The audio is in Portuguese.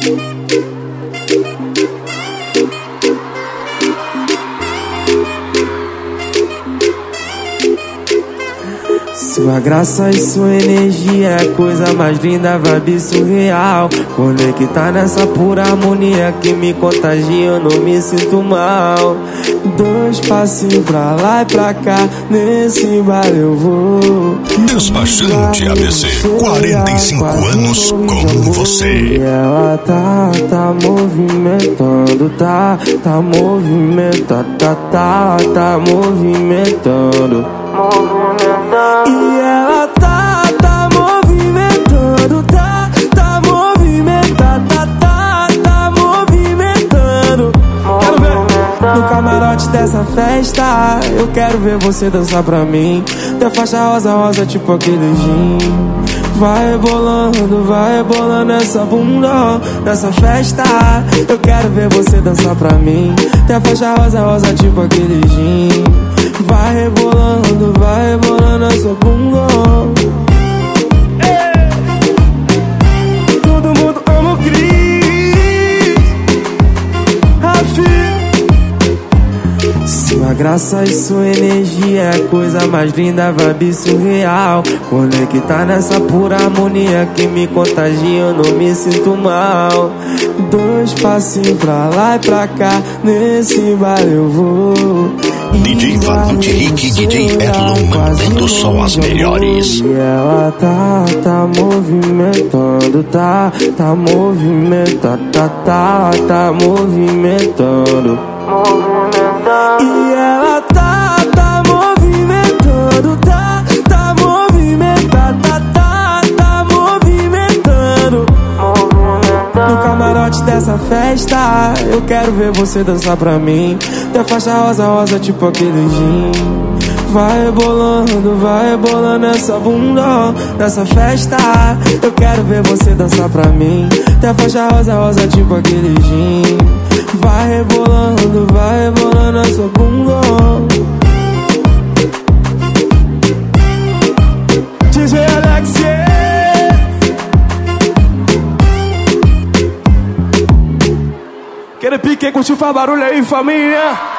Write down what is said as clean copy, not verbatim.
Sua graça e sua energia é a coisa mais linda, vibe surreal. Conectar nessa pura harmonia que me contagia, eu não me sinto mal. Dois passinhos pra lá e pra cá, nesse baile eu vou. Despachante ABC, 45 anos com você. E ela tá movimentando, tá movimentando, tá movimentando. E ela tá movimentando, tá movimentando, tá movimentando. Quero ver no camarote dessa festa, eu quero ver você dançar pra mim. Teu faixa rosa, rosa, tipo aquele gin. Vai rebolando essa bunda nessa festa. Eu quero ver você dançar pra mim. Teu faixa rosa, rosa, tipo aquele gin. Vai rebolando essa bunda. Todo mundo ama o Cris, Rafi. Sua graça e sua energia é a coisa mais linda, vibe surreal. Conectar nessa pura harmonia que me contagia, eu não me sinto mal. Dois passinhos pra lá e pra cá, nesse baile eu vou. DJ Valente Rick, DJ Erlon, mandando só as melhores. E ela tá movimentando, tá movimentando, tá movimentando. E ela tá movimentando, tá movimentando, tá movimentando. No camarote dessa festa, eu quero ver você dançar pra mim. Teu faixa rosa, rosa, tipo aquele gin. Vai rebolando essa bunda nessa festa. Eu quero ver você dançar pra mim. Teu faixa rosa, rosa, tipo aquele gin. Vai rebolando essa bunda. DJ Alexia. Aquele pique, curtiu, faz barulho aí, família.